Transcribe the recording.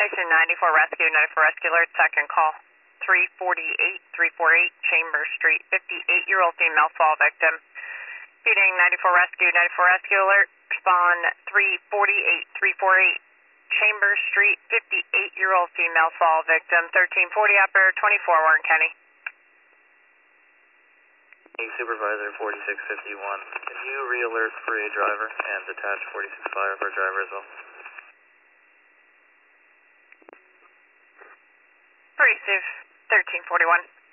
Station 94 Rescue, 94 Rescue Alert, second call. 348 Chambers Street, 58-year-old female fall victim. Feeding 94 Rescue, 94 Rescue Alert, respond 348 Chambers Street, 58-year-old female fall victim, 1340 operator 24 Warren County. Supervisor 4651, can you re-alert for a driver and attach 46 fire for a driver as well? Receive 1341.